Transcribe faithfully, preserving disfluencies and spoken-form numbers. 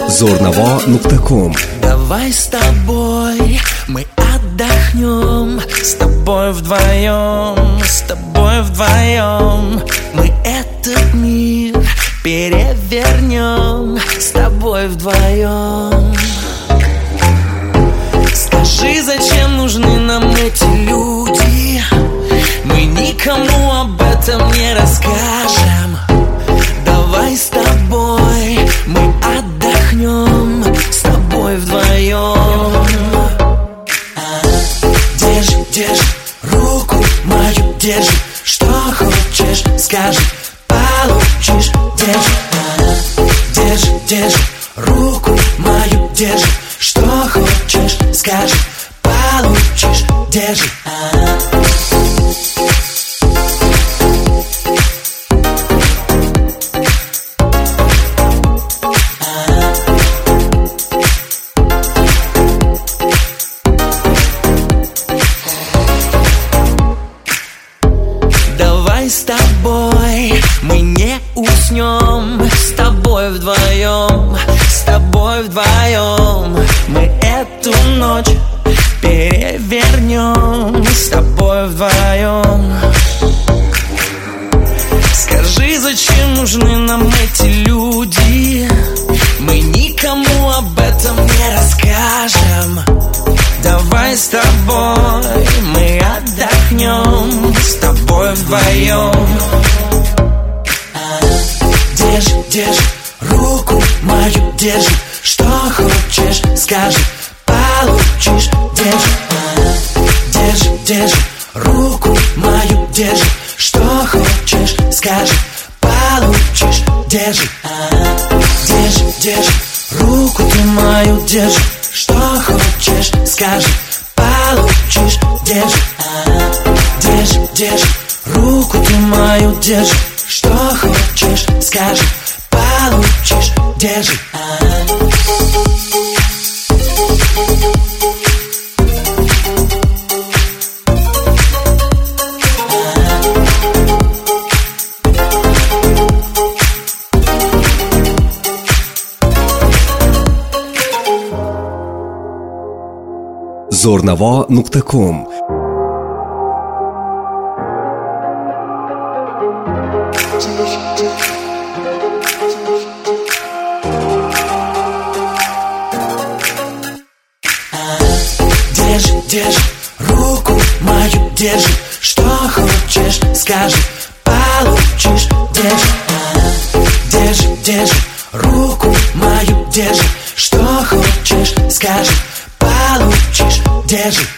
зорнаво точка ком. Давай с тобой мы отдохнем, с тобой вдвоем, с тобой вдвоем. Мы этот мир перевернем, с тобой вдвоем. Скажи, зачем нужны нам эти люди? Мы никому об этом не расскажем. Давай с тобой мы отдохнем, с тобой вдвоем. Держи, держи руку мою, держи, что хочешь, скажи, получишь. Держи, держи, держи руку мою, держи, что хочешь, скажи, получишь. Держи. Давай с тобой мы не уснем, с тобой вдвоем, с тобой вдвоем. Мы эту ночь перевернем, с тобой вдвоем. Скажи, зачем нужны нам эти люди? Мы никому об этом не расскажем. Давай с тобой мы отдохнем, с тобой вдвоем. Держи, держи руку мою, держи, что хочешь, скажи, получишь. Держи, держи, держи руку мою, держи, что хочешь, скажи, получишь. Держи, держи, держи руку ты мою, держи, что хочешь, скажи, получишь. Держи, держи, держи руку ты мою, держи, что хочешь, скажи, получишь. Держи. зорнаво точка ком. Держи, держи руку мою, держи, что хочешь, скажи, получишь. Держи, держи, держи руку мою, держи, что хочешь, скажи, получишь. Держи.